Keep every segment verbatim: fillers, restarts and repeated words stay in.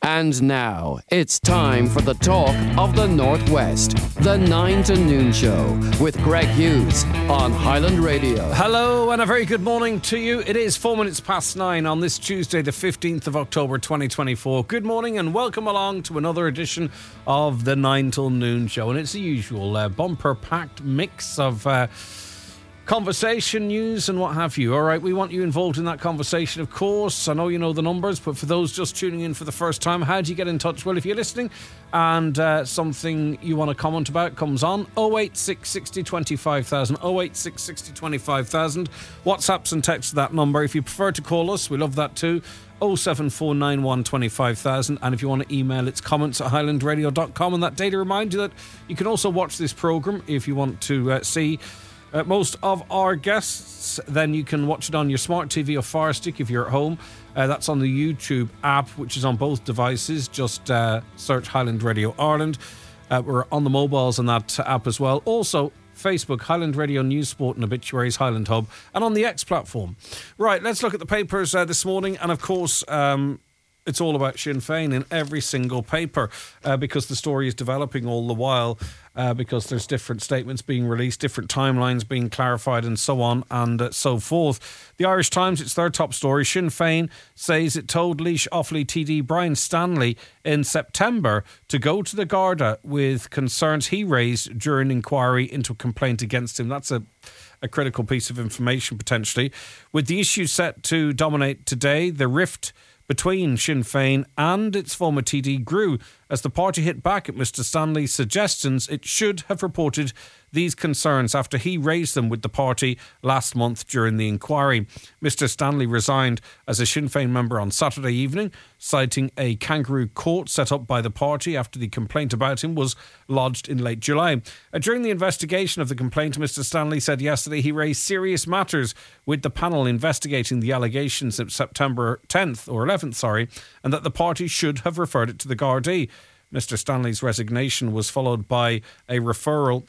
And now, it's time for the talk of the Northwest. The nine to noon Show with Greg Hughes on Highland Radio. Hello and a very good morning to you. It is four minutes past nine on this Tuesday, the fifteenth of October, twenty twenty-four. Good morning and welcome along to another edition of the nine till noon Show. And it's the usual uh, bumper-packed mix of Uh, conversation, news and what have you. All right, we want you involved in that conversation, of course. I know you know the numbers, but for those just tuning in for the first time, how do you get in touch? Well, if you're listening and uh, something you want to comment about comes on, oh eight six sixty twenty-five thousand, oh eight six sixty twenty-five thousand. WhatsApps and texts to that number. If you prefer to call us, we love that too. oh seven four nine one twenty-five thousand. And if you want to email, it's comments at highland radio dot com. And that day to remind you that you can also watch this programme if you want to uh, see Uh, most of our guests. Then you can watch it on your smart T V or Fire Stick if you're at home. Uh, that's on the YouTube app, which is on both devices. Just uh, search Highland Radio Ireland. Uh, we're on the mobiles on that app as well. Also, Facebook, Highland Radio News, Sport and Obituaries, Highland Hub, and on the X platform. Right, let's look at the papers uh, this morning. And of course, um, it's all about Sinn Féin in every single paper uh, because the story is developing all the while. Uh, because there's different statements being released, different timelines being clarified and so on and uh, so forth. The Irish Times, it's their top story. Sinn Féin says it told Laois Offaly T D Brian Stanley in September to go to the Garda with concerns he raised during inquiry into a complaint against him. That's a, a critical piece of information potentially. With the issue set to dominate today, the rift between Sinn Féin and its former T D grew as the party hit back at Mister Stanley's suggestions it should have reported these concerns after he raised them with the party last month during the inquiry. Mister Stanley resigned as a Sinn Féin member on Saturday evening, citing a kangaroo court set up by the party after the complaint about him was lodged in late July. Uh, during the investigation of the complaint, Mister Stanley said yesterday he raised serious matters with the panel investigating the allegations of September tenth or eleventh, sorry, and that the party should have referred it to the Gardaí. Mister Stanley's resignation was followed by a referral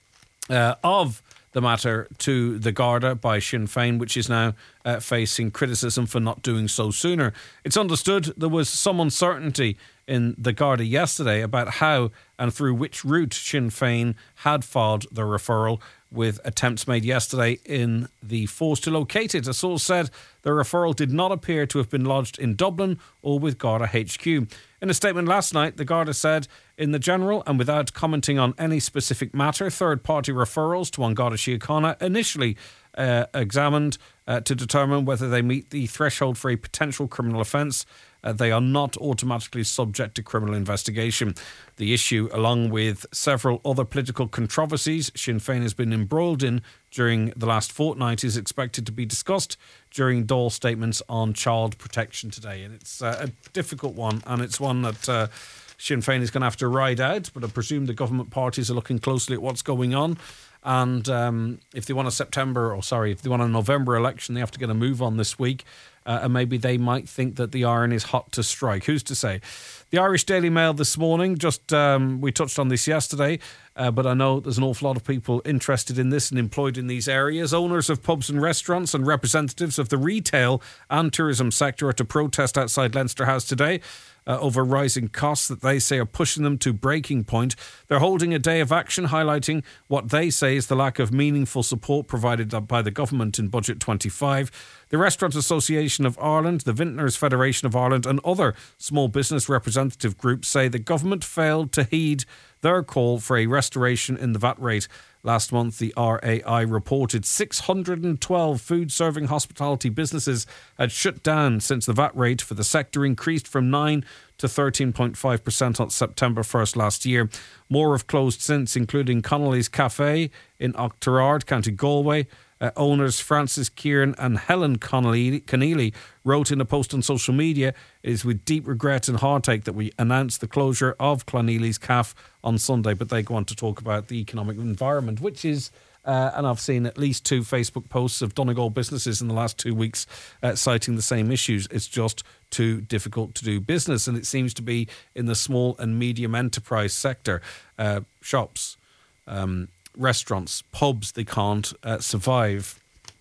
uh, of the matter to the Garda by Sinn Féin, which is now uh, facing criticism for not doing so sooner. It's understood there was some uncertainty in the Garda yesterday about how and through which route Sinn Féin had filed the referral, with attempts made yesterday in the force to locate it. A source said the referral did not appear to have been lodged in Dublin or with Garda H Q. In a statement last night, the Garda said, in the general and without commenting on any specific matter, third-party referrals to An Garda Síochána initially uh, examined uh, to determine whether they meet the threshold for a potential criminal offence. Uh, they are not automatically subject to criminal investigation. The issue, along with several other political controversies Sinn Féin has been embroiled in during the last fortnight, is expected to be discussed during Dáil statements on child protection today. And it's uh, a difficult one, and it's one that uh, Sinn Féin is going to have to ride out, but I presume the government parties are looking closely at what's going on. And um, if they want a September, or sorry, if they want a November election, they have to get a move on this week. Uh, and maybe they might think that the iron is hot to strike. Who's to say? The Irish Daily Mail this morning, just um, we touched on this yesterday, uh, but I know there's an awful lot of people interested in this and employed in these areas. Owners of pubs and restaurants and representatives of the retail and tourism sector are to protest outside Leinster House today Uh, over rising costs that they say are pushing them to breaking point. They're holding a day of action highlighting what they say is the lack of meaningful support provided by the government in Budget twenty-five. The Restaurant Association of Ireland, the Vintners Federation of Ireland and other small business representative groups say the government failed to heed their call for a restoration in the V A T rate. Last month, the R A I reported six hundred twelve food-serving hospitality businesses had shut down since the V A T rate for the sector increased from nine to thirteen point five percent on September first last year. More have closed since, including Connolly's Cafe in Oughterard, County Galway. Uh, owners Francis Kieran and Helen Connelly, Conneely wrote in a post on social media, "It is with deep regret and heartache that we announced the closure of Clonely's Cafe on Sunday." But they go on to talk about the economic environment, which is, uh, and I've seen at least two Facebook posts of Donegal businesses in the last two weeks uh, citing the same issues. It's just too difficult to do business. And it seems to be in the small and medium enterprise sector, uh, shops, um, restaurants, pubs, they can't uh, survive.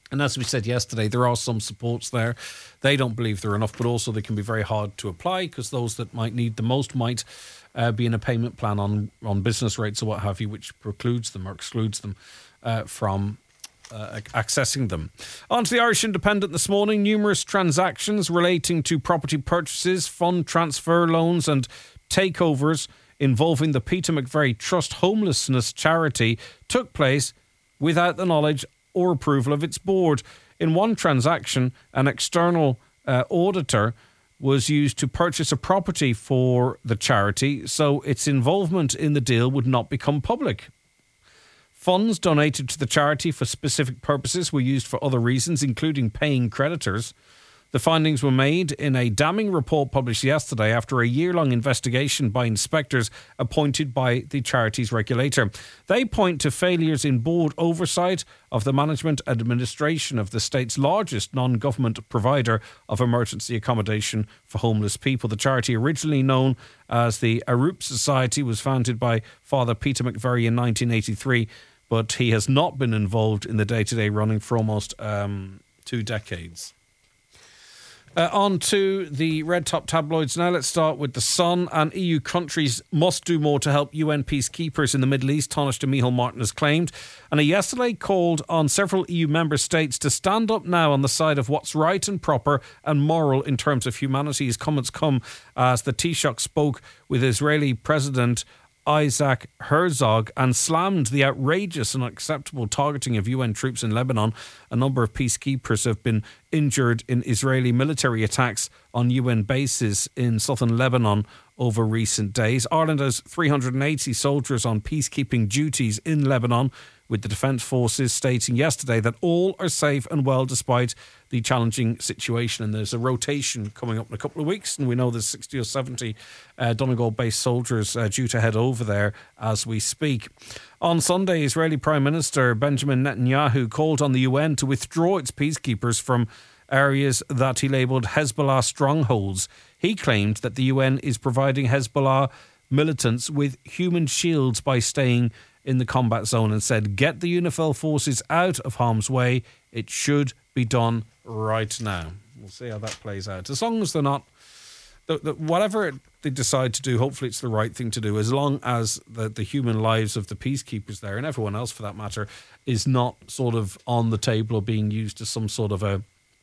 And as we said yesterday, there are some supports there. They don't believe they're enough, but also they can be very hard to apply because those that might need the most might uh, be in a payment plan on, on business rates or what have you, which precludes them or excludes them uh, from uh, accessing them. On to the Irish Independent this morning. Numerous transactions relating to property purchases, fund transfer loans and takeovers involving the Peter McVerry Trust homelessness charity took place without the knowledge or approval of its board. In one transaction, an external uh, auditor was used to purchase a property for the charity, so its involvement in the deal would not become public. Funds donated to the charity for specific purposes were used for other reasons, including paying creditors. The findings were made in a damning report published yesterday after a year-long investigation by inspectors appointed by the charity's regulator. They point to failures in board oversight of the management and administration of the state's largest non-government provider of emergency accommodation for homeless people. The charity, originally known as the Arup Society, was founded by Father Peter McVerry in nineteen eighty-three, but he has not been involved in the day-to-day running for almost um, two decades. Uh, on to the red top tabloids now. Let's start with The Sun. And E U countries must do more to help U N peacekeepers in the Middle East, Taoiseach Micheál Martin has claimed. And he yesterday called on several E U member states to stand up now on the side of what's right and proper and moral in terms of humanity. His comments come as the Taoiseach spoke with Israeli President Isaac Herzog and slammed the outrageous and unacceptable targeting of U N troops in Lebanon. A number of peacekeepers have been injured in Israeli military attacks on U N bases in southern Lebanon over recent days. Ireland has three hundred eighty soldiers on peacekeeping duties in Lebanon, with the Defence Forces stating yesterday that all are safe and well despite the challenging situation. And there's a rotation coming up in a couple of weeks, and we know there's sixty or seventy uh, Donegal-based soldiers uh, due to head over there as we speak. On Sunday, Israeli Prime Minister Benjamin Netanyahu called on the U N to withdraw its peacekeepers from areas that he labelled Hezbollah strongholds. He claimed that the U N is providing Hezbollah militants with human shields by staying in the combat zone, and said, get the UNIFIL forces out of harm's way. It should be done right now. We'll see how that plays out. As long as they're not, the, the, whatever they decide to do, hopefully it's the right thing to do, as long as the, the human lives of the peacekeepers there, and everyone else for that matter, is not sort of on the table or being used as some sort of a,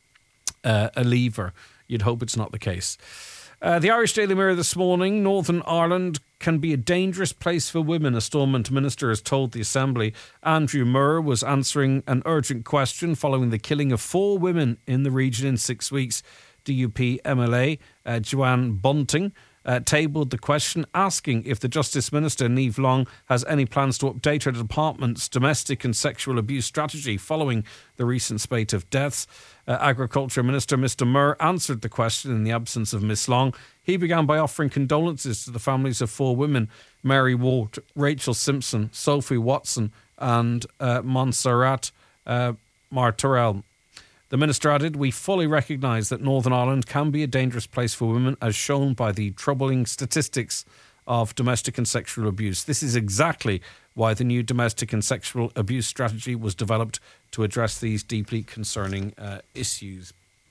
uh, a lever. You'd hope it's not the case. Uh, the Irish Daily Mirror this morning. Northern Ireland can be a dangerous place for women, a Stormont minister has told the Assembly. Andrew Murr was answering an urgent question following the killing of four women in the region in six weeks. D U P M L A uh, Joanne Bunting uh, tabled the question, asking if the Justice Minister, Niamh Long, has any plans to update her department's domestic and sexual abuse strategy following the recent spate of deaths. Uh, Agriculture Minister Mister Murr answered the question in the absence of Miss Long. He began by offering condolences to the families of four women, Mary Ward, Rachel Simpson, Sophie Watson and uh, Montserrat uh, Martorell. The Minister added, we fully recognise that Northern Ireland can be a dangerous place for women, as shown by the troubling statistics of domestic and sexual abuse. This is exactly why the new domestic and sexual abuse strategy was developed, to address these deeply concerning uh, issues.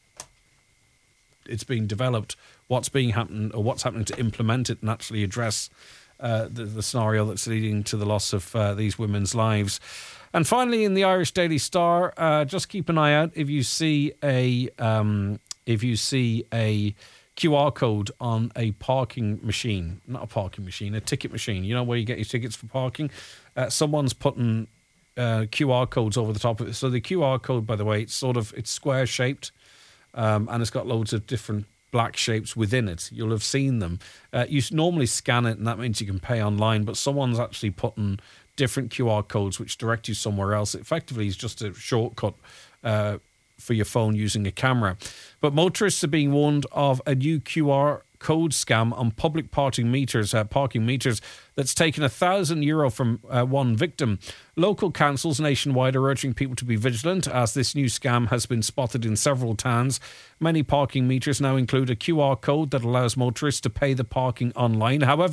It's being developed. What's being happening, or what's happening to implement it and actually address uh, the, the scenario that's leading to the loss of uh, these women's lives. And finally, in the Irish Daily Star, uh, just keep an eye out if you see a um, if you see a Q R code on a parking machine, not a parking machine, a ticket machine. You know where you get your tickets for parking. Uh, someone's putting uh, Q R codes over the top of it. So the Q R code, by the way, it's sort of it's square shaped, um, and it's got loads of different black shapes within it. You'll have seen them. Uh, you normally scan it, and that means you can pay online. But someone's actually putting different Q R codes which direct you somewhere else. It effectively is just a shortcut uh, for your phone using a camera. But motorists are being warned of a new Q R code scam on public parking meters, uh, parking meters that's taken a thousand euro from uh, one victim. Local councils nationwide are urging people to be vigilant, as this new scam has been spotted in several towns. Many parking meters now include a Q R code that allows motorists to pay the parking online. However,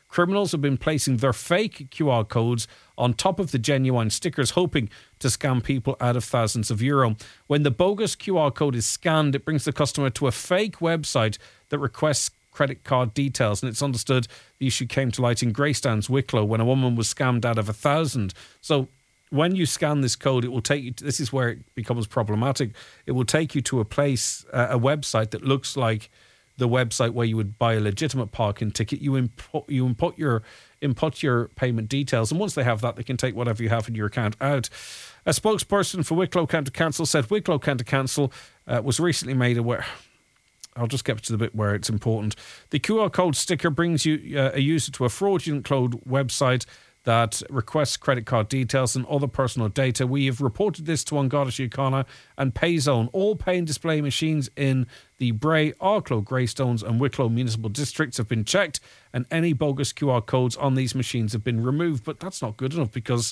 criminals have been placing their fake Q R codes on top of the genuine stickers, hoping to scam people out of thousands of euro. When the bogus Q R code is scanned, it brings the customer to a fake website that requests credit card details, and it's understood the issue came to light in Greystones, Wicklow, when a woman was scammed out of a thousand. So when you scan this code, it will take you to, this is where it becomes problematic. It will take you to a place, uh, a website that looks like the website where you would buy a legitimate parking ticket. You input, you input your input your payment details, and once they have that, they can take whatever you have in your account out. A spokesperson for Wicklow County Council said Wicklow County Council uh, was recently made aware. I'll just get to the bit where it's important. The Q R code sticker brings you uh, a user to a fraudulent code website that requests credit card details and other personal data. We have reported this to An Garda Síochána and Payzone. All pay and display machines in the Bray, Arklow, Greystones and Wicklow municipal districts have been checked, and any bogus Q R codes on these machines have been removed. But that's not good enough, because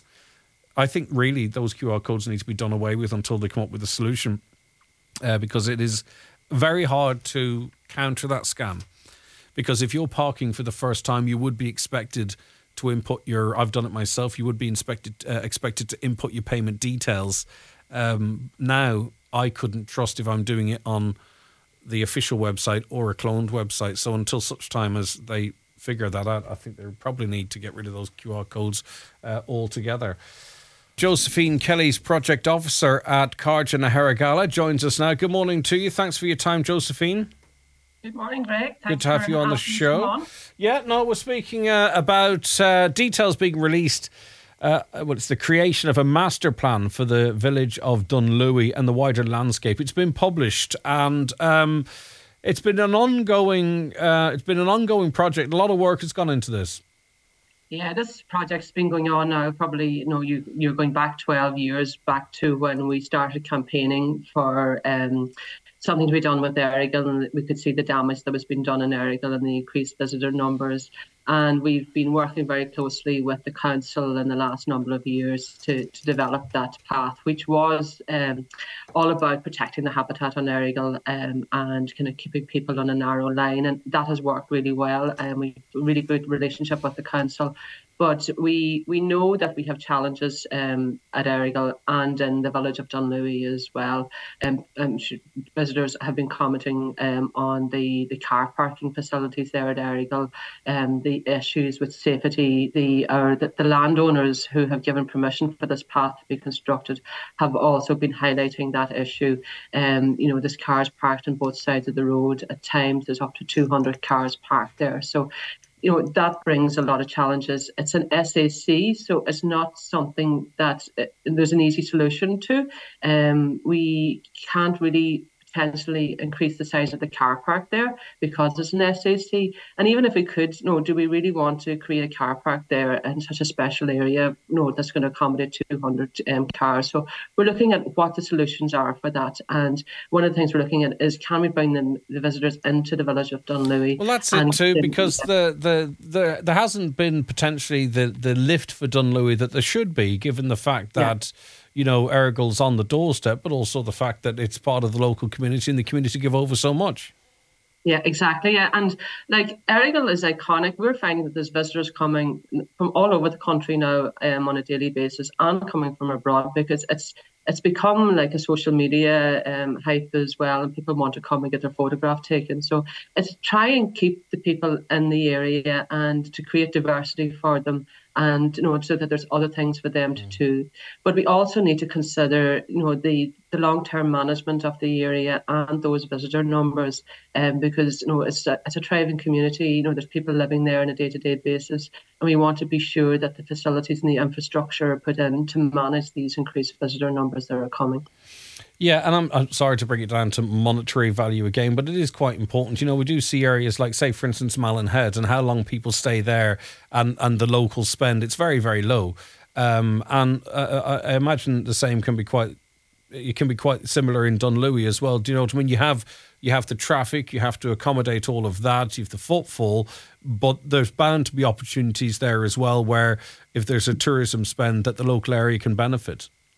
I think really those Q R codes need to be done away with until they come up with a solution, uh, because it is very hard to counter that scam. Because if you're parking for the first time, you would be expected to input your, I've done it myself, you would be inspected, uh, expected to input your payment details. Um, now, I couldn't trust if I'm doing it on the official website or a cloned website. So until such time as they figure that out, I think they probably need to get rid of those Q R codes uh, altogether. Josephine Kelly's project officer at Carja na Haragala joins us now. Good morning to you. Thanks for your time, Josephine. Good morning, Greg. Thanks Good to have you on the show. On. Yeah, no, we're speaking uh, about uh, details being released. Uh, well, it's the creation of a master plan for the village of Dunlewy and the wider landscape. It's been published, and um, it's been an ongoing. Uh, it's been an ongoing project. A lot of work has gone into this. Yeah, this project's been going on now. Probably, you know, you you're going back twelve years back to when we started campaigning for um, something to be done with Errigal, and we could see the damage that was being done in Errigal and the increased visitor numbers. And we've been working very closely with the council in the last number of years to, to develop that path, which was um, all about protecting the habitat on Errigal um, and kind of keeping people on a narrow line. And that has worked really well. And we've a really good relationship with the council. But we we know that we have challenges um, at Errigal and in the village of Dunlewy as well. Um, um, visitors have been commenting um, on the, the car parking facilities there at Errigal, um, the issues with safety. The, uh, the the landowners who have given permission for this path to be constructed have also been highlighting that issue. Um, you know, there's cars parked on both sides of the road. At times, there's up to two hundred cars parked there. So, you know, that brings a lot of challenges. It's an S A C, so it's not something that uh, there's an easy solution to. Um, we can't really potentially increase the size of the car park there because it's an S A C. And even if we could, you know, do we really want to create a car park there in such a special area? No, that's going to accommodate two hundred um, cars. So we're looking at what the solutions are for that. And one of the things we're looking at is, can we bring them, the visitors into the village of Dunlewy? Well, that's it too, because the, the, the, there hasn't been potentially the, the lift for Dunlewy that there should be, given the fact that, yeah. you know, Errigal's on the doorstep, but also the fact that it's part of the local community and the community give over so much. Yeah, exactly. Yeah. And like Errigal is iconic. We're finding that there's visitors coming from all over the country now um, on a daily basis and coming from abroad, because it's it's become like a social media um, hype as well, and people want to come and get their photograph taken. So it's try and keep the people in the area and to create diversity for them, and you know, so that there's other things for them to do. But we also need to consider, you know, the the long-term management of the area and those visitor numbers, um, because you know it's a, it's a thriving community. You know, there's people living there on a day-to-day basis, and we want to be sure that the facilities and the infrastructure are put in to manage these increased visitor numbers that are coming. Yeah, and I'm, I'm sorry to bring it down to monetary value again, but it is quite important. You know, we do see areas like, say, for instance, Malin Head, and how long people stay there, and, and the local spend. It's very, very low. Um, and uh, I imagine the same can be quite, it can be quite similar in Dunlewy as well. Do you know what I mean? You have you have the traffic, you have to accommodate all of that, you have the footfall, but there's bound to be opportunities there as well where if there's a tourism spend that the local area can benefit.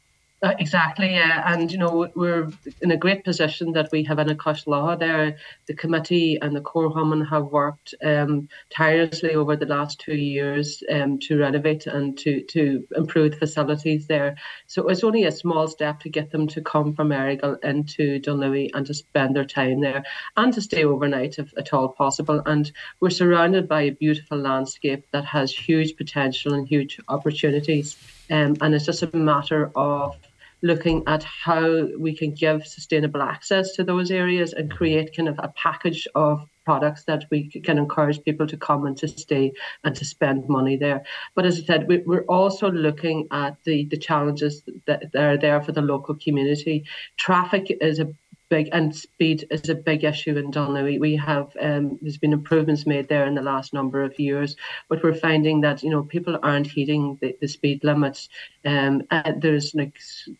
Uh, exactly, yeah. And, you know, we're in a great position that we have Ina Law there. The committee and the Córchoman have worked um, tirelessly over the last two years um, to renovate and to, to improve the facilities there. So it's only a small step to get them to come from Errigal into Dunlewy and to spend their time there and to stay overnight if at all possible. And we're surrounded by a beautiful landscape that has huge potential and huge opportunities. Um, and it's just a matter of looking at how we can give sustainable access to those areas and create kind of a package of products that we can encourage people to come and to stay and to spend money there. But as I said, we, we're also looking at the, the challenges that, that are there for the local community. Traffic is a big, and speed is a big issue in Dunlewy. We have um, there's been improvements made there in the last number of years, but we're finding that you know people aren't heeding the, the speed limits. Um, uh, there's like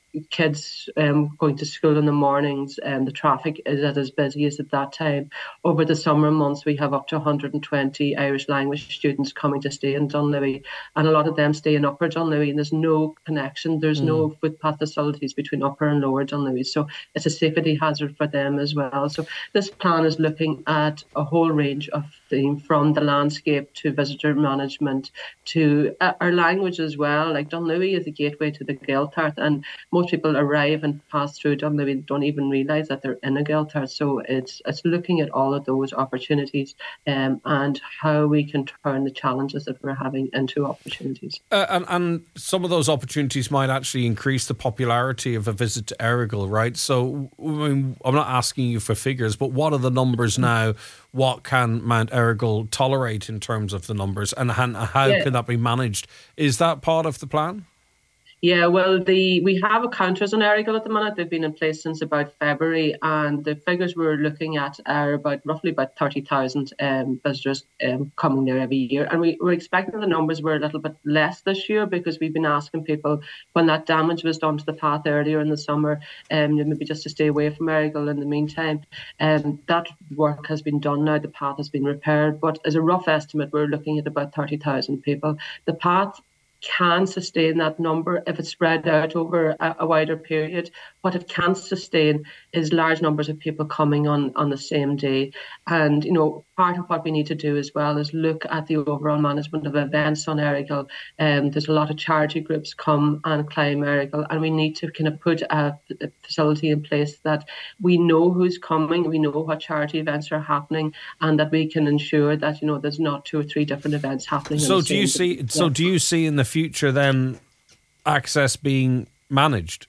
kids um, going to school in the mornings, and the traffic is at as busy as at that time. Over the summer months, we have up to one hundred twenty Irish language students coming to stay in Dunlewy, and a lot of them stay in Upper Dunlewy, and there's no connection. There's mm. no footpath facilities between Upper and Lower Dunlewy, so it's a safety hazard for them as well. So this plan is looking at a whole range of things, from the landscape to visitor management to uh, our language as well. Like Dunlewy is a gateway to the Gaeltacht, and most people arrive and pass through Dunlewy and don't even realise that they're in a Gaeltacht. So it's it's looking at all of those opportunities um, and how we can turn the challenges that we're having into opportunities. Uh, and, and some of those opportunities might actually increase the popularity of a visit to Errigal, right? So I mean, I'm not asking you for figures, but what are the numbers now? What can Mount Errigal tolerate in terms of the numbers, and how yeah. can that be managed? Is that part of the plan? Yeah, well, the we have counters on Errigal at the minute. They've been in place since about February, and the figures we're looking at are about roughly about thirty thousand um, visitors um, coming there every year. And we, we're expecting the numbers were a little bit less this year because we've been asking people when that damage was done to the path earlier in the summer, um, maybe just to stay away from Errigal in the meantime. Um, that work has been done now. The path has been repaired, but as a rough estimate, we're looking at about thirty thousand people. The path can sustain that number if it's spread out over a, a wider period. What it can't sustain is large numbers of people coming on on the same day. And, you know, part of what we need to do as well is look at the overall management of events on Errigal. Um, there's a lot of charity groups come and climb Errigal, and we need to kind of put a, a facility in place that we know who's coming, we know what charity events are happening, and that we can ensure that, you know, there's not two or three different events happening. So do you see? Day. So do you see in the future then access being managed?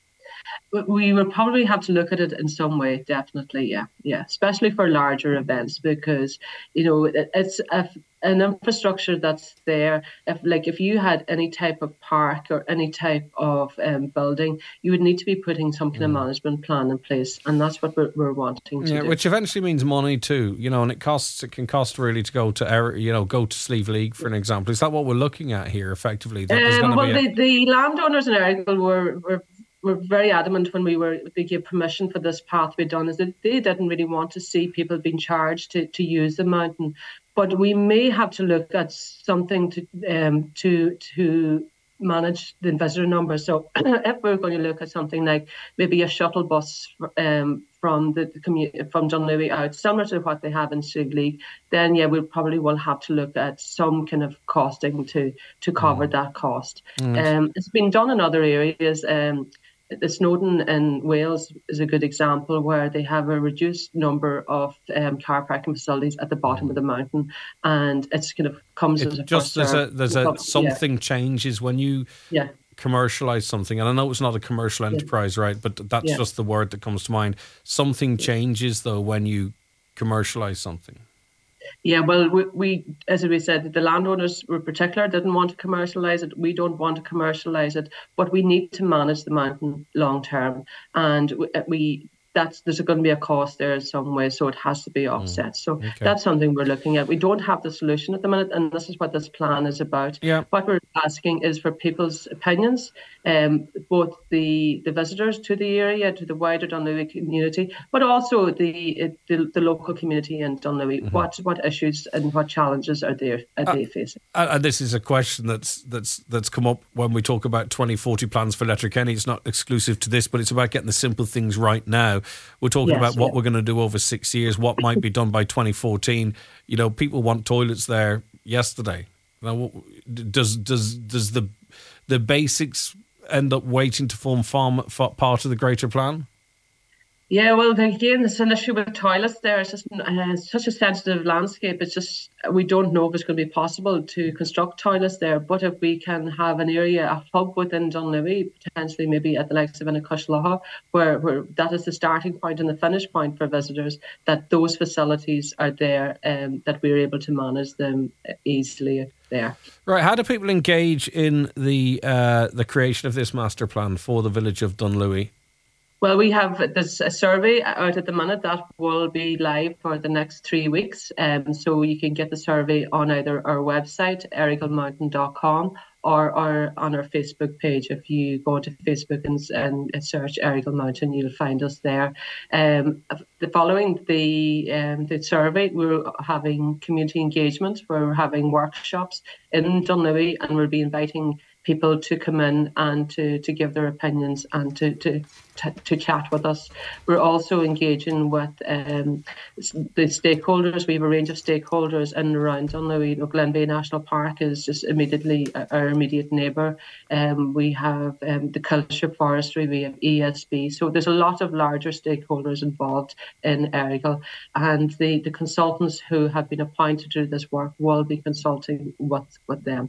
We will probably have to look at it in some way, definitely, yeah, yeah, especially for larger events, because, you know, it, it's a, an infrastructure that's there. If, like, if you had any type of park or any type of um, building, you would need to be putting some kind of management plan in place, and that's what we're, we're wanting to yeah, do. Which eventually means money too, you know, and it costs. It can cost really to go to, you know, go to Slieve League, for an example. Is that what we're looking at here, effectively? That um, well, be the, a- the landowners in Errigal were were. were very adamant when we were they gave permission for this path to be done, is that they didn't really want to see people being charged to, to use the mountain. But we may have to look at something to um, to to manage the visitor numbers. So if we're going to look at something like maybe a shuttle bus um, from the, the community from Dunlewy out, similar to what they have in Slieve League, then yeah, we probably will have to look at some kind of costing to to cover mm. that cost. Mm. Um, it's been done in other areas. Um, The Snowdon in Wales is a good example, where they have a reduced number of um, car parking facilities at the bottom of the mountain, and it's kind of comes it as a just there's a there's a something yeah. changes when you yeah. commercialize something, and I know it's not a commercial enterprise, yeah. right? But that's yeah. just the word that comes to mind. Something changes though when you commercialize something. Yeah, well, we, we, as we said, the landowners were particular, didn't want to commercialise it. We don't want to commercialise it, but we need to manage the mountain long term. And we, we that's there's going to be a cost there in some way, so it has to be offset. Mm. So okay. that's something we're looking at. We don't have the solution at the minute, and this is what this plan is about. Yeah. What we're asking is for people's opinions, um, both the the visitors to the area, to the wider Dunlewy community, but also the the, the local community in Dunlewy. Mm-hmm. What what issues and what challenges are they are uh, they facing? And this is a question that's that's that's come up when we talk about twenty forty plans for Letterkenny. It's not exclusive to this, but it's about getting the simple things right now. We're talking yes, about what yeah. we're going to do over six years, what might be done by twenty fourteen. You know, people want toilets there yesterday. Now, does does does the the basics end up waiting to form farm, part of the greater plan? Yeah, well, again, there's an issue with toilets there. It's just uh, such a sensitive landscape. It's just, we don't know if it's going to be possible to construct toilets there. But if we can have an area, a hub within Dunlewy, potentially maybe at the likes of Innacushla, where, where that is the starting point and the finish point for visitors, that those facilities are there, um, that we're able to manage them easily there. Right. How do people engage in the uh, the creation of this master plan for the village of Dunlewy? Well, we have there's a survey out at the minute that will be live for the next three weeks. Um, so you can get the survey on either our website, errigal mountain dot com, or, or on our Facebook page. If you go to Facebook and, and search Errigal Mountain, you'll find us there. Um, the following the um, the survey, we're having community engagement. We're having workshops in Dunlewy, and we'll be inviting people to come in and to, to give their opinions and to, to to to chat with us. We're also engaging with um, the stakeholders. We have a range of stakeholders in and around Dunlewy. You know, Glen Bay National Park is just immediately our immediate neighbour. Um, we have um, the Culture Forestry, we have E S B. So there's a lot of larger stakeholders involved in Errigal, and the, the consultants who have been appointed to do this work will be consulting with, with them.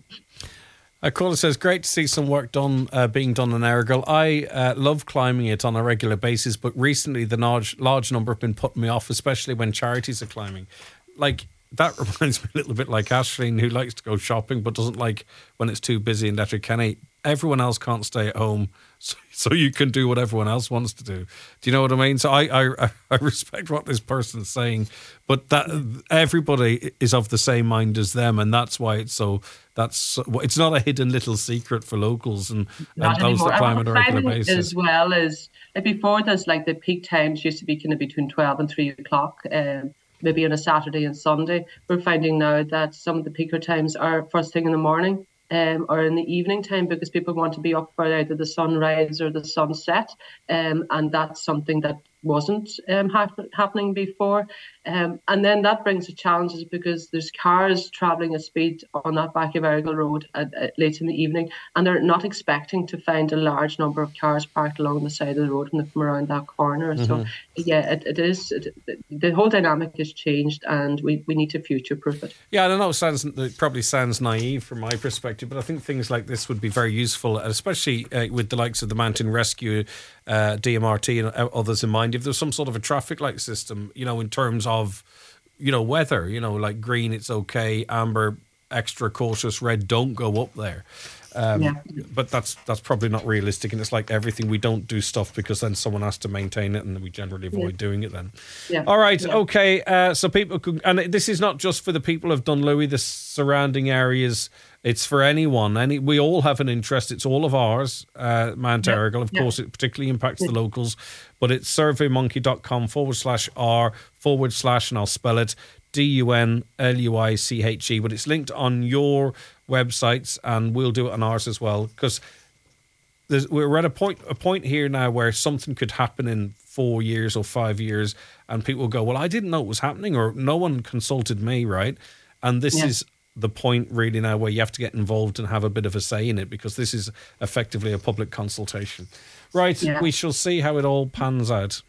A caller says, great to see some work done uh, being done in Errigal. I uh, love climbing it on a regular basis, but recently the large, large number have been putting me off, especially when charities are climbing. Like, that reminds me a little bit like Aisling, who likes to go shopping but doesn't like when it's too busy in Letterkenny. Everyone else can't stay at home, so, so you can do what everyone else wants to do. Do you know what I mean? So I, I, I respect what this person's saying, but that everybody is of the same mind as them, and that's why it's so... That's it's not a hidden little secret for locals and, and those that climb on a regular basis. As well as before, there's like the peak times used to be kind of between twelve and three o'clock, um, maybe on a Saturday and Sunday. We're finding now that some of the peaker times are first thing in the morning. Um, or in the evening time, because people want to be up for either the sunrise or the sunset, um, and that's something that wasn't um, ha- happening before. Um, and then that brings the challenges because there's cars travelling at speed on that back of Errigal Road at, at late in the evening, and they're not expecting to find a large number of cars parked along the side of the road when they come around that corner. Mm-hmm. So yeah, it, it is. It, the whole dynamic has changed, and we, we need to future-proof it. Yeah, I don't know. It sounds it probably sounds naive from my perspective, but I think things like this would be very useful, especially uh, with the likes of the Mountain Rescue, uh, D M R T, and others in mind. If there's some sort of a traffic light system, you know, in terms of, you know, weather, you know, like green, it's okay, amber, extra cautious, red, don't go up there. Um, yeah. But that's that's probably not realistic, and it's like everything, we don't do stuff because then someone has to maintain it, and we generally avoid yeah. doing it then. Yeah. All right, yeah. okay, uh, so people could, and this is not just for the people of Dunlewy, the surrounding areas, it's for anyone. Any, we all have an interest, it's all of ours, uh, Mount yeah. Errigal, of yeah. course, it particularly impacts yeah. the locals, but it's surveymonkey.com forward slash R forward slash, and I'll spell it, D U N L U I C H E, but it's linked on your websites, and we'll do it on ours as well, because we're at a point a point here now where something could happen in four years or five years, and people go, well, I didn't know it was happening, or no one consulted me, right? And this yeah. is the point really now where you have to get involved and have a bit of a say in it, because this is effectively a public consultation. Right, yeah. we shall see how it all pans out.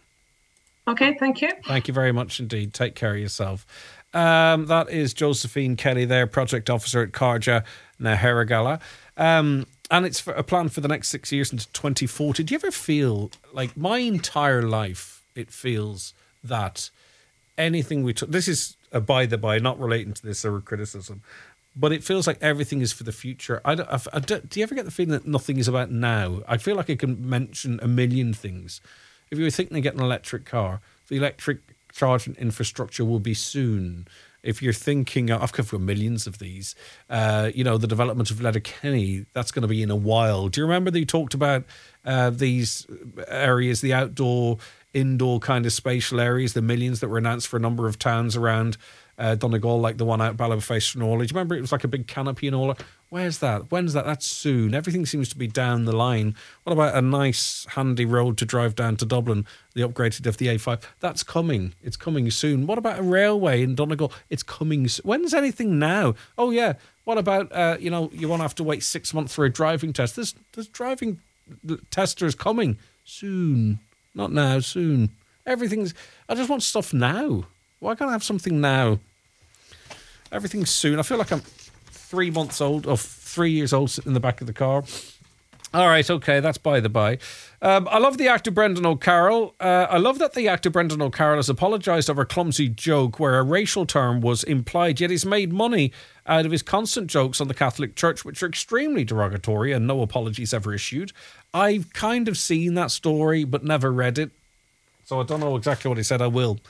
Okay, thank you. Thank you very much indeed. Take care of yourself. Um, that is Josephine Kelly there, Project Officer at Carja na Herrigala. Um, and it's for a plan for the next six years into twenty forty. Do you ever feel, like my entire life, it feels that anything we took, this is a by the by, not relating to this or a criticism, but it feels like everything is for the future. I don't, I, I don't, do you ever get the feeling that nothing is about now? I feel like I can mention a million things if you were thinking of getting an electric car, the electric charging infrastructure will be soon. If you're thinking, I've got millions of these, uh, you know, the development of Letterkenny, that's going to be in a while. Do you remember that you talked about uh, these areas, the outdoor, indoor kind of spatial areas, the millions that were announced for a number of towns around uh, Donegal, like the one out Ballymafesh and all. Do you remember it was like a big canopy and all? Where's that? When's that? That's soon. Everything seems to be down the line. What about a nice, handy road to drive down to Dublin, the upgraded of the A five? That's coming. It's coming soon. What about a railway in Donegal? It's coming. When's anything now? Oh, yeah. What about, uh, you know, you won't have to wait six months for a driving test. There's, there's driving testers coming soon. Not now, soon. Everything's... I just want stuff now. Why can't I have something now? Everything's soon. I feel like I'm three months old, or three years old, sitting in the back of the car. All right, okay, that's by the by. Um, I love the actor Brendan O'Carroll. Uh, I love that the actor Brendan O'Carroll has apologised over a clumsy joke where a racial term was implied, yet he's made money out of his constant jokes on the Catholic Church, which are extremely derogatory and no apologies ever issued. I've kind of seen that story, but never read it, so I don't know exactly what he said. I will.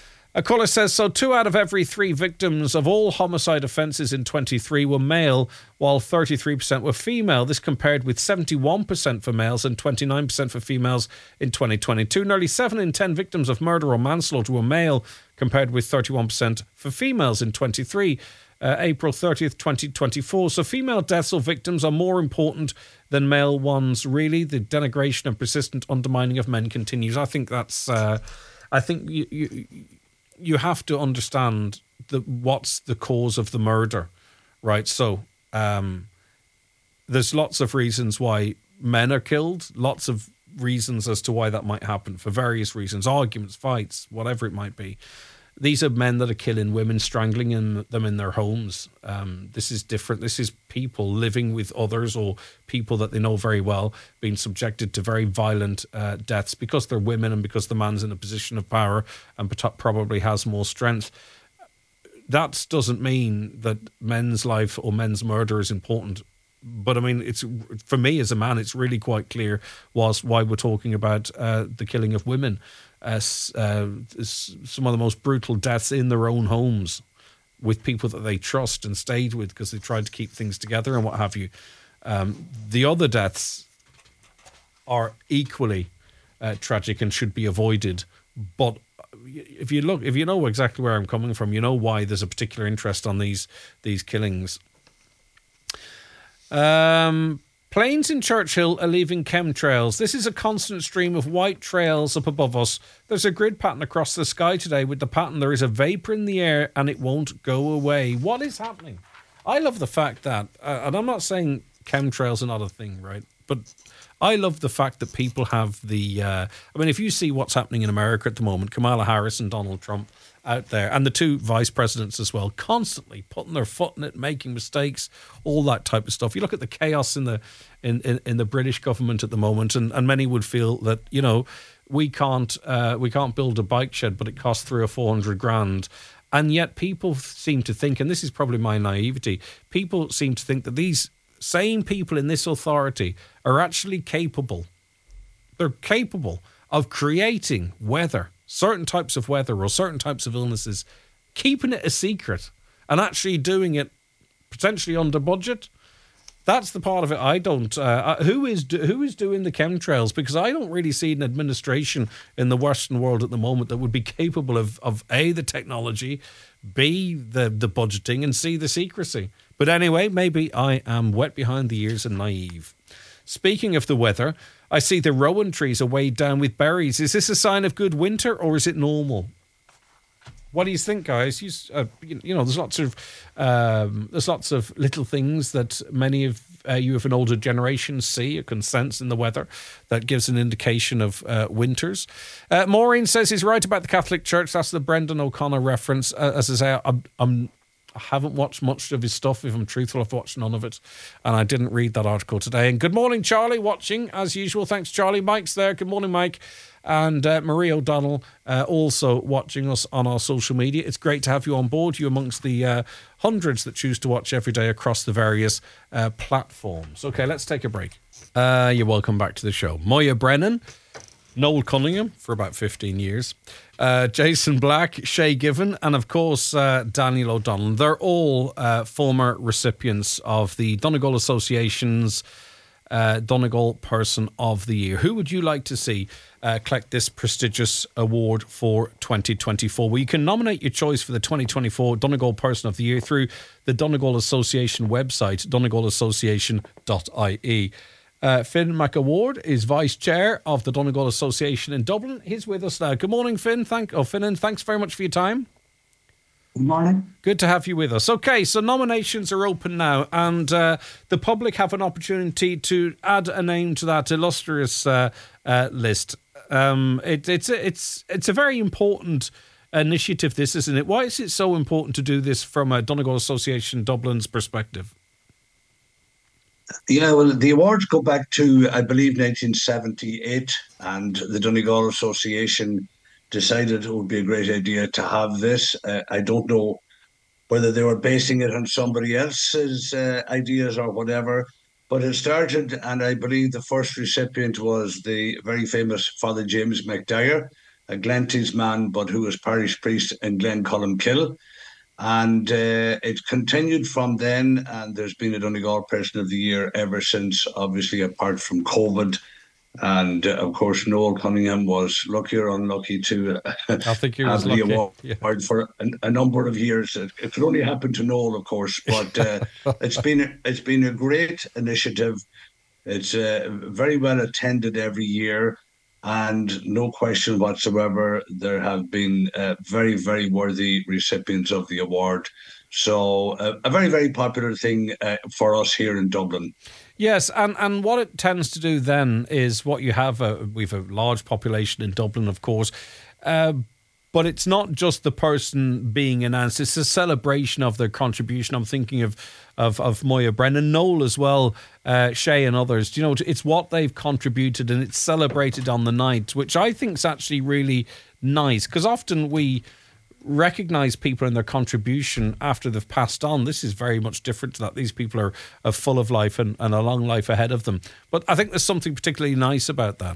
A caller says, so two out of every three victims of all homicide offences in twenty-three were male, while thirty-three percent were female. This compared with seventy-one percent for males and twenty-nine percent for females in twenty twenty-two. Nearly seven in ten victims of murder or manslaughter were male, compared with thirty-one percent for females in twenty-three. Uh, April thirtieth, twenty twenty-four. So female deaths or victims are more important than male ones, really. The denigration and persistent undermining of men continues. I think that's... Uh, I think you... you You have to understand the what's the cause of the murder, right? So um, there's lots of reasons why men are killed, lots of reasons as to why that might happen for various reasons, arguments, fights, whatever it might be. These are men that are killing women, strangling in, them in their homes. Um, this is different. This is people living with others or people that they know very well being subjected to very violent uh, deaths because they're women and because the man's in a position of power and probably has more strength. That doesn't mean that men's life or men's murder is important. But I mean, it's for me as a man, it's really quite clear was why we're talking about uh, the killing of women. As uh, some of the most brutal deaths in their own homes with people that they trust and stayed with because they tried to keep things together and what have you. Um, the other deaths are equally uh, tragic and should be avoided. But if you look, if you know exactly where I'm coming from, you know why there's a particular interest on these these killings. Um. Planes in Churchill are leaving chemtrails. This is a constant stream of white trails up above us. There's a grid pattern across the sky today. With the pattern, there is a vapour in the air and it won't go away. What is happening? I love the fact that, uh, and I'm not saying chemtrails are not a thing, right? But I love the fact that people have the... Uh, I mean, if you see what's happening in America at the moment, Kamala Harris and Donald Trump out there, and the two vice presidents as well, constantly putting their foot in it, making mistakes, all that type of stuff. You look at the chaos in the in, in, in the British government at the moment, and, and many would feel that, you know, we can't uh, we can't build a bike shed, but it costs three or four hundred grand. And yet people seem to think, and this is probably my naivety, people seem to think that these same people in this authority are actually capable. They're capable of creating weather, certain types of weather or certain types of illnesses, keeping it a secret and actually doing it potentially under budget. That's the part of it I don't... Uh, who is do, who is doing the chemtrails? Because I don't really see an administration in the Western world at the moment that would be capable of, of A, the technology, B, the, the budgeting, and C, the secrecy. But anyway, maybe I am wet behind the ears and naive. Speaking of the weather, I see the rowan trees are weighed down with berries. Is this a sign of good winter or is it normal? What do you think, guys? You, uh, you know, there's lots of um, there's lots of little things that many of uh, you of an older generation see or can sense in the weather that gives an indication of uh, winters. Uh, Maureen says he's right about the Catholic Church. That's the Brendan O'Connor reference. Uh, as I say, I'm, I'm I haven't watched much of his stuff. If I'm truthful, I've watched none of it. And I didn't read that article today. And good morning, Charlie, watching as usual. Thanks, Charlie. Mike's there. Good morning, Mike. And uh, Marie O'Donnell uh, also watching us on our social media. It's great to have you on board. You amongst the uh, hundreds that choose to watch every day across the various uh, platforms. Okay, let's take a break. Uh, you're welcome back to the show. Moya Brennan Noel Cunningham for about fifteen years, uh, Jason Black, Shay Given, and of course uh, Daniel O'Donnell. They're all uh, former recipients of the Donegal Association's uh, Donegal Person of the Year. Who would you like to see uh, collect this prestigious award for twenty twenty-four? Well, you can nominate your choice for the twenty twenty-four Donegal Person of the Year through the Donegal Association website, donegal association dot I E. Uh, Finn McAward is Vice Chair of the Donegal Association in Dublin. He's with us now. Good morning, Finn. Thank, oh, Finn, and thanks very much for your time. Good morning. Good to have you with us. Okay, so nominations are open now, and uh, the public have an opportunity to add a name to that illustrious uh, uh, list. Um, it, it's it's it's a very important initiative, this, isn't it? Why is it so important to do this from a Donegal Association Dublin's perspective? Yeah, well, the awards go back to, I believe, nineteen seventy-eight, and the Donegal Association decided it would be a great idea to have this. Uh, I don't know whether they were basing it on somebody else's uh, ideas or whatever, but it started, and I believe the first recipient was the very famous Father James McDyer, a Glenties man, but who was parish priest in Glencolumkill. And uh, it continued from then, and there's been a Donegal Person of the Year ever since, obviously, apart from COVID. And uh, of course, Noel Cunningham was lucky or unlucky to uh, I think he was have the lucky. award Yeah. for a, a number of years. It, it could only happen to Noel, of course, but uh, it's been it's been a great initiative. It's uh, very well attended every year. And no question whatsoever, there have been uh, very, very worthy recipients of the award. So uh, a very, very popular thing uh, for us here in Dublin. Yes, and, and what it tends to do then is what you have, a, we've a large population in Dublin, of course, uh, but it's not just the person being announced, it's a celebration of their contribution. I'm thinking of of, of Moya Brennan, Noel as well, uh, Shay and others. You know, it's what they've contributed and it's celebrated on the night, which I think is actually really nice, because often we recognise people and their contribution after they've passed on. This is very much different to that. These people are, are full of life and, and a long life ahead of them. But I think there's something particularly nice about that.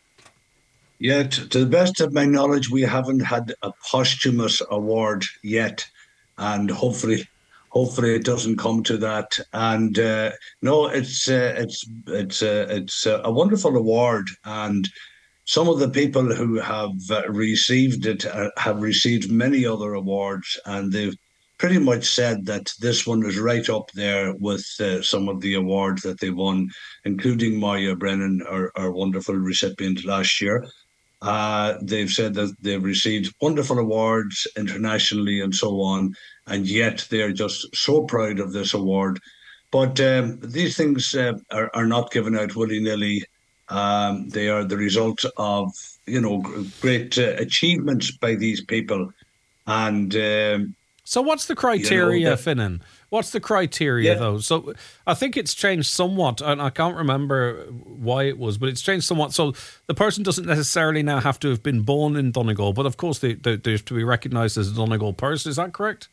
Yeah, t- to the best of my knowledge, we haven't had a posthumous award yet, and hopefully, hopefully it doesn't come to that. And uh, no, it's uh, it's it's uh, it's uh, a wonderful award, and some of the people who have uh, received it uh, have received many other awards, and they've pretty much said that this one is right up there with uh, some of the awards that they won, including Moya Brennan, our, our wonderful recipient last year. Uh, they've said that they've received wonderful awards internationally and so on, and yet they're just so proud of this award. But um, these things uh, are, are not given out willy-nilly. Um, they are the result of, you know, great uh, achievements by these people. And um, so what's the criteria, you know, Finnan? What's the criteria, yeah. though? So I think it's changed somewhat, and I can't remember why it was, but it's changed somewhat. So the person doesn't necessarily now have to have been born in Donegal, but of course they, they, they have to be recognised as a Donegal person. Is that correct?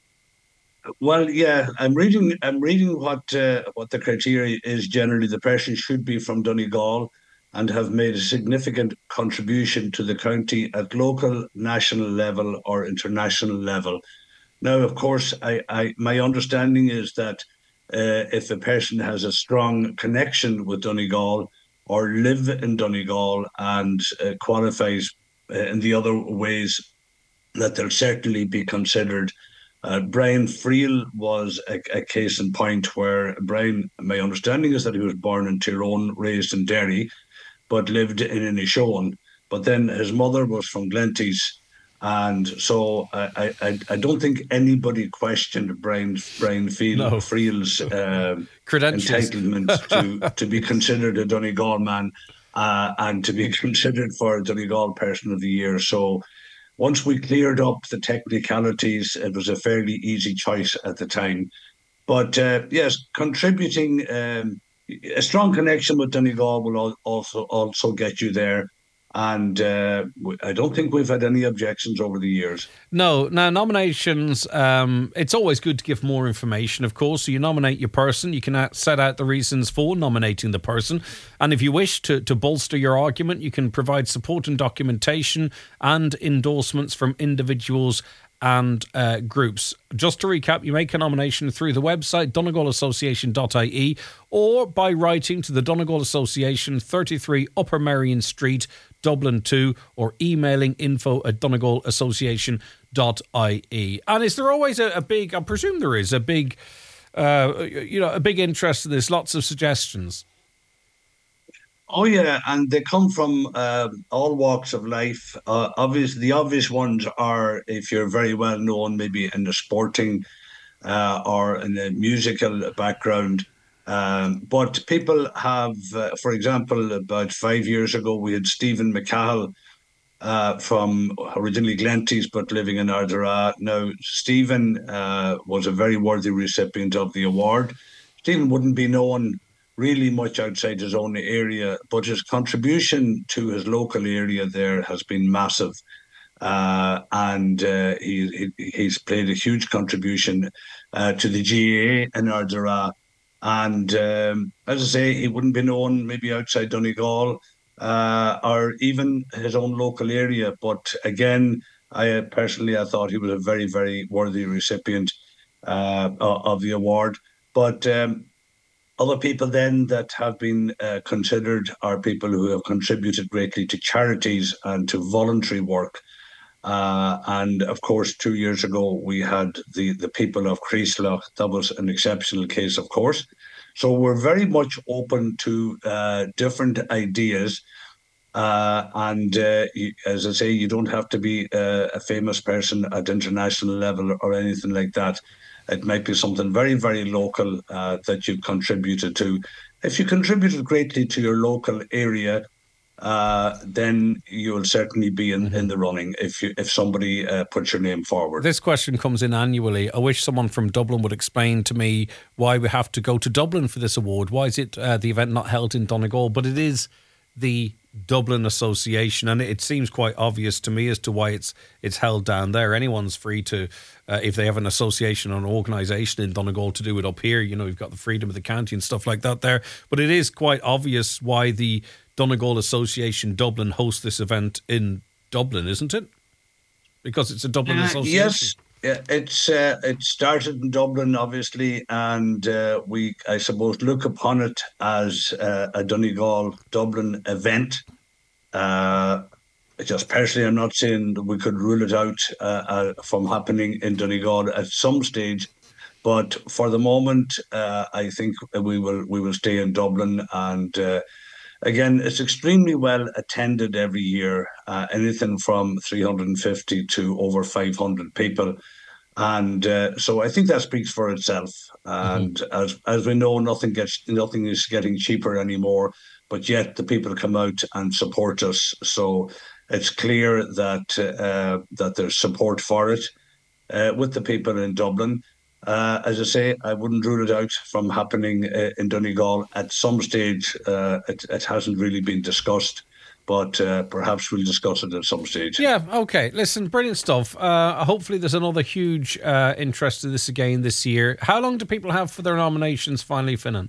Well, yeah, I'm reading. I'm reading what uh, what the criteria is. Generally, the person should be from Donegal and have made a significant contribution to the county at local, national level, or international level. Now, of course, I, I my understanding is that uh, if a person has a strong connection with Donegal or live in Donegal and uh, qualifies uh, in the other ways, that they'll certainly be considered. Uh, Brian Friel was a, a case in point where Brian, my understanding is that he was born in Tyrone, raised in Derry, but lived in Inishowen. But then his mother was from Glenties. And so I, I, I don't think anybody questioned Brian Brian Friel, No. Friel's uh, Credentials. entitlement to, to be considered a Donegal man uh, and to be considered for a Donegal Person of the Year. So once we cleared up the technicalities, it was a fairly easy choice at the time. But uh, yes, contributing um, a strong connection with Donegal will al- also also get you there. And uh, I don't think we've had any objections over the years. No. Now, nominations, um, it's always good to give more information, of course. So you nominate your person. You can set out the reasons for nominating the person. And if you wish to, to bolster your argument, you can provide support and documentation and endorsements from individuals and uh, groups. Just to recap, you make a nomination through the website donegal association dot I E or by writing to the Donegal Association, thirty-three Upper Merrion Street, Dublin two, or emailing info at donegal association dot I E. And is there always a, a big, I presume there is, a big, uh, you know, a big interest in this, lots of suggestions? Oh yeah, and they come from uh, all walks of life. Uh, obvious, the obvious ones are if you're very well known, maybe in the sporting uh, or in the musical background. Um, but people have, uh, for example, about five years ago, we had Stephen McCahill uh, from originally Glenties, but living in Ardara. Now, Stephen uh, was a very worthy recipient of the award. Stephen wouldn't be known really much outside his own area, but his contribution to his local area there has been massive. Uh, and uh, he, he he's played a huge contribution uh, to the G A A in Ardara. And um, as I say, he wouldn't be known maybe outside Donegal uh, or even his own local area. But again, I personally, I thought he was a very, very worthy recipient uh, of the award. But um, other people then that have been uh, considered are people who have contributed greatly to charities and to voluntary work. Uh, and of course, two years ago, we had the, the people of Creeslough. That was an exceptional case, of course. So we're very much open to uh, different ideas. Uh, and uh, as I say, you don't have to be uh, a famous person at international level or anything like that. It might be something very, very local uh, that you've contributed to. If you contributed greatly to your local area, uh, then you will certainly be in, mm-hmm. in the running if you if somebody uh, puts your name forward. This question comes in annually. I wish someone from Dublin would explain to me why we have to go to Dublin for this award. Why is it uh, the event not held in Donegal? But it is the Dublin Association, and it seems quite obvious to me as to why it's it's held down there. Anyone's free to, uh, if they have an association or an organisation in Donegal, to do it up here. You know, you've got the freedom of the county and stuff like that there. But it is quite obvious why the Donegal Association Dublin hosts this event in Dublin, isn't it? Because it's a Dublin uh, association. Yes. Yeah, it's uh, it started in Dublin, obviously, and uh, we, I suppose, look upon it as uh, a Donegal Dublin event. Uh, just personally, I'm not saying that we could rule it out uh, uh, from happening in Donegal at some stage, but for the moment, uh, I think we will we will stay in Dublin. And uh, again, it's extremely well attended every year, uh, anything from three hundred fifty to over five hundred people. And uh, so I think that speaks for itself. And mm-hmm. as as we know, nothing gets nothing is getting cheaper anymore, but yet the people come out and support us. So it's clear that uh, that there's support for it uh, with the people in Dublin. Uh, as I say, I wouldn't rule it out from happening uh, in Donegal at some stage. Uh, it, it hasn't really been discussed, but uh, perhaps we'll discuss it at some stage. Yeah, okay. Listen, brilliant stuff. Uh, hopefully there's another huge uh, interest in this again this year. How long do people have for their nominations finally, Finan?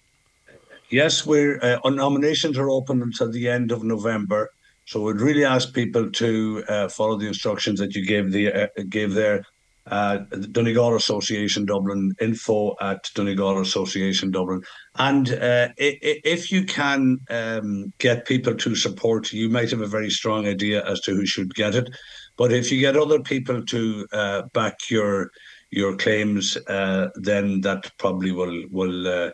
Yes, we're uh, our nominations are open until the end of November. So we'd really ask people to uh, follow the instructions that you gave the uh, gave there. Uh, Donegal Association Dublin, info at Donegal Association Dublin. And uh, if you can um, get people to support, you might have a very strong idea as to who should get it. But if you get other people to uh, back your your claims, uh, then that probably will will uh,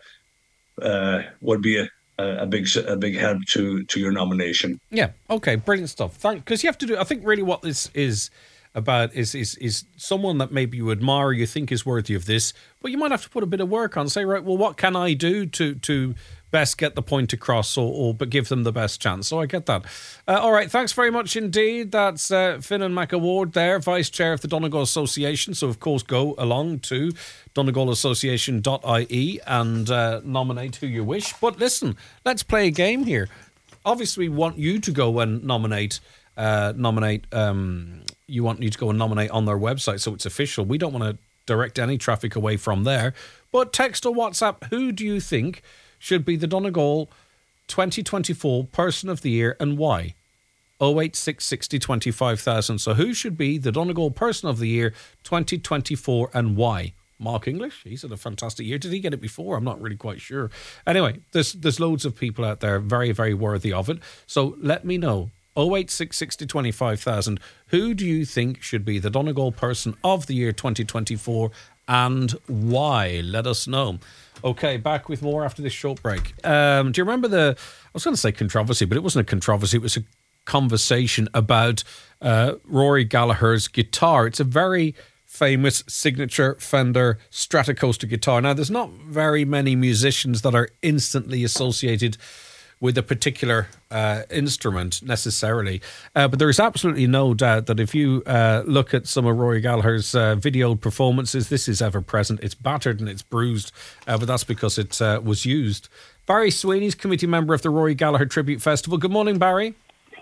uh, will be a, a big a big help to to your nomination. Yeah. Okay. Brilliant stuff. Thank. Because you have to do. I think really what this is about is is is someone that maybe you admire, you think is worthy of this, but you might have to put a bit of work on. Say, right, well, what can I do to to best get the point across, or, or but give them the best chance? So I get that. Uh, all right, thanks very much indeed. That's uh, Finan McAward there, Vice Chair of the Donegal Association. So of course, go along to donegal association dot I E and uh, nominate who you wish. But listen, let's play a game here. obviously we want you to go and nominate, uh, nominate. Um, you want you to go and nominate on their website, so it's official. We don't want to direct any traffic away from there. But text or WhatsApp, who do you think should be the Donegal twenty twenty-four Person of the Year and why? oh eight six sixty twenty-five thousand. So who should be the Donegal Person of the Year twenty twenty-four and why? Mark English, he's had a fantastic year. Did he get it before? I'm not really quite sure. Anyway, there's there's loads of people out there very, very worthy of it. So let me know. oh eight six sixty twenty-five thousand. Who do you think should be the Donegal Person of the Year twenty twenty-four and why? Let us know. Okay, back with more after this short break. Um, do you remember the, I was going to say controversy, but it wasn't a controversy. It was a conversation about uh, Rory Gallagher's guitar. It's a very famous signature Fender Stratocaster guitar. Now, there's not very many musicians that are instantly associated with a particular uh, instrument necessarily. Uh, but there is absolutely no doubt that if you uh, look at some of Rory Gallagher's uh, video performances, this is ever present. It's battered and it's bruised, uh, but that's because it uh, was used. Barry Sweeney's committee member of the Rory Gallagher Tribute Festival. Good morning, Barry.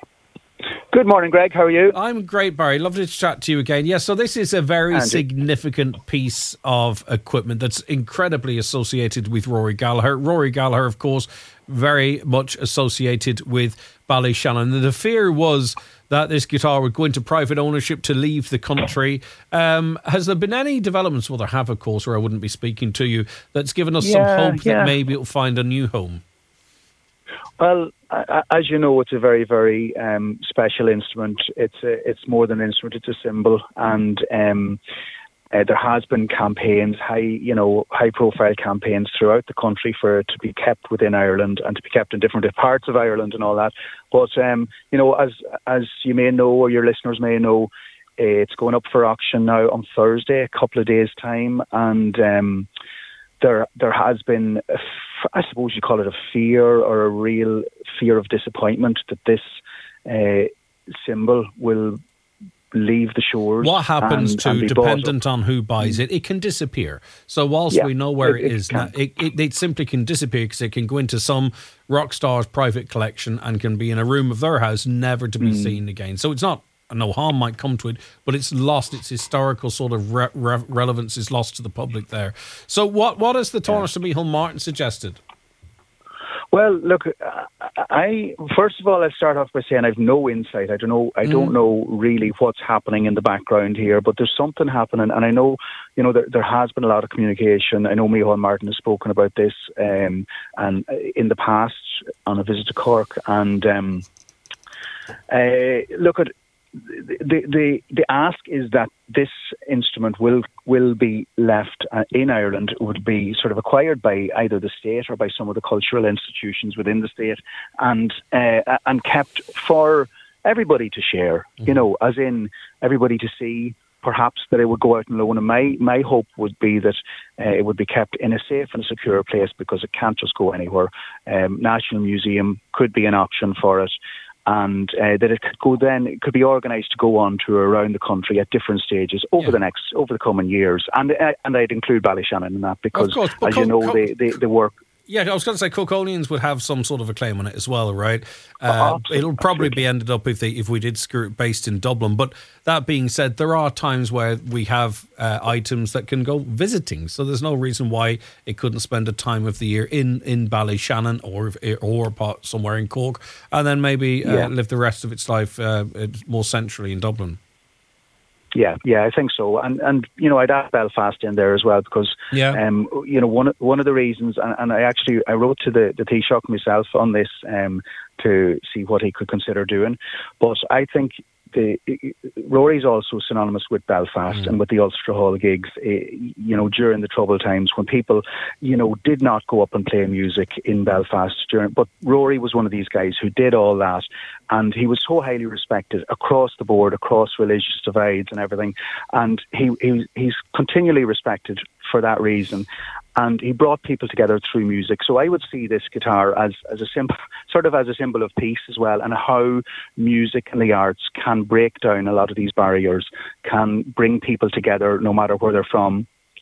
Good morning, Greg. How are you? I'm great, Barry. Lovely to chat to you again. Yes, so this is a very Andy. significant piece of equipment that's incredibly associated with Rory Gallagher. Rory Gallagher, of course, very much associated with Ballyshannon. And the fear was that this guitar would go into private ownership to leave the country. Um, has there been any developments? Well, there have, of course, or I wouldn't be speaking to you, that's given us yeah, some hope yeah. that maybe it'll find a new home? Well, as you know, it's a very, very um, special instrument. It's a, it's more than an instrument; it's a symbol, and um, uh, there has been campaigns, high, you know, high-profile campaigns throughout the country for it to be kept within Ireland and to be kept in different parts of Ireland and all that. But um, you know, as as you may know, or your listeners may know, uh, it's going up for auction now on Thursday, a couple of days' time, and um, there there has been, a, I suppose you call it a fear or a real fear of disappointment that this uh, symbol will leave the shores. What happens and, to, and dependent on who buys it, it can disappear. So whilst yeah, we know where it, it it is can. now, it, it, it simply can disappear because it can go into some rock star's private collection and can be in a room of their house, never to be mm. seen again. So it's not, no harm might come to it, but it's lost its historical sort of re- re- relevance is lost to the public there. So what what has the Tánaiste Micheál Martin suggested? Well, look, I first of all, I'll start off by saying I've no insight. I don't know. I don't mm. know really what's happening in the background here, but there's something happening, and I know, you know, there, there has been a lot of communication. I know Micheál Martin has spoken about this, um, and in the past on a visit to Cork, and um, uh, look at. The, the the ask is that this instrument will will be left uh, in Ireland, would be sort of acquired by either the state or by some of the cultural institutions within the state, and uh, and kept for everybody to share. Mm-hmm. You know, as in everybody to see. Perhaps that it would go out and loan. And my my hope would be that uh, it would be kept in a safe and secure place because it can't just go anywhere. Um, National Museum could be an option for it. And uh, that it could go then, it could be organised to go on to around the country at different stages over yeah. the next, over the coming years. And uh, and I'd include Ballyshannon in that because, course, as co- you know, co- they, they, they work. Yeah, I was going to say Coconians would have some sort of a claim on it as well, right? Uh, oh, it'll probably absolutely. be ended up if they if we did screw it based in Dublin. But that being said, there are times where we have uh, items that can go visiting, so there's no reason why it couldn't spend a time of the year in, in Ballyshannon or or somewhere in Cork, and then maybe uh, yeah. live the rest of its life uh, more centrally in Dublin. Yeah, yeah, I think so, and and you know I'd add Belfast in there as well because yeah. um you know one one of the reasons, and, and I actually I wrote to the the Taoiseach myself on this um to see what he could consider doing, but I think the Rory's also synonymous with Belfast mm. and with the Ulster Hall gigs. Uh, you know during the troubled times when people you know did not go up and play music in Belfast during, but Rory was one of these guys who did all that. And he was so highly respected across the board, across religious divides and everything. And he, he he's continually respected for that reason. And he brought people together through music. So I would see this guitar as, as a symbol, sort of as a symbol of peace as well, and how music and the arts can break down a lot of these barriers, can bring people together no matter where they're from.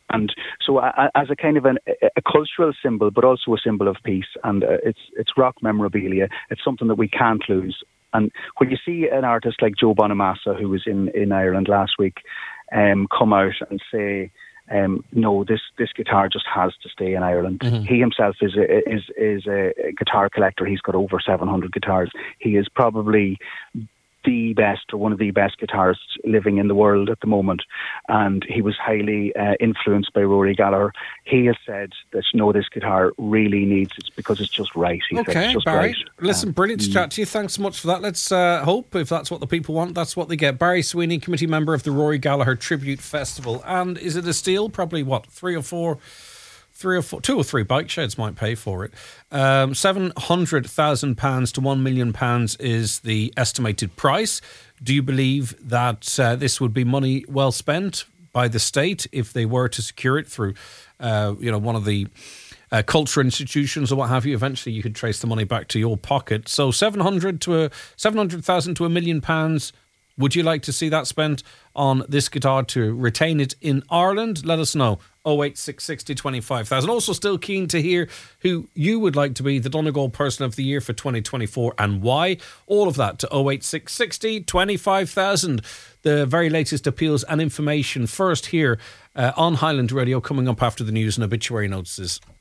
And so uh, as a kind of an, a cultural symbol, but also a symbol of peace, and uh, it's it's rock memorabilia. It's something that we can't lose. And when you see an artist like Joe Bonamassa, who was in, in Ireland last week, um, come out and say, um, no, this, this guitar just has to stay in Ireland. Mm-hmm. He himself is a, is, is a guitar collector. He's got over seven hundred guitars. He is probably the best, or one of the best guitarists living in the world at the moment. And he was highly uh, influenced by Rory Gallagher. He has said that, no, this guitar really needs it because it's just right. He okay, said, it's just Barry. Right. Listen, brilliant to chat to you. Thanks so much for that. Let's uh, hope if that's what the people want, that's what they get. Barry Sweeney, committee member of the Rory Gallagher Tribute Festival. And is it a steal? Probably, what, three or four... Three or four, two or three bike sheds might pay for it. Um, seven hundred thousand pounds to one million pounds is the estimated price. Do you believe that uh, this would be money well spent by the state if they were to secure it through, uh, you know, one of the uh, culture institutions or what have you? Eventually, you could trace the money back to your pocket. So seven hundred to a seven hundred thousand to a million pounds. Would you like to see that spent on this guitar to retain it in Ireland? Let us know. oh eight six sixty twenty-five thousand. Also still keen to hear who you would like to be the Donegal Person of the Year for twenty twenty-four and why. All of that to oh eight six sixty twenty-five thousand. The very latest appeals and information first here uh, on Highland Radio, coming up after the news and obituary notices.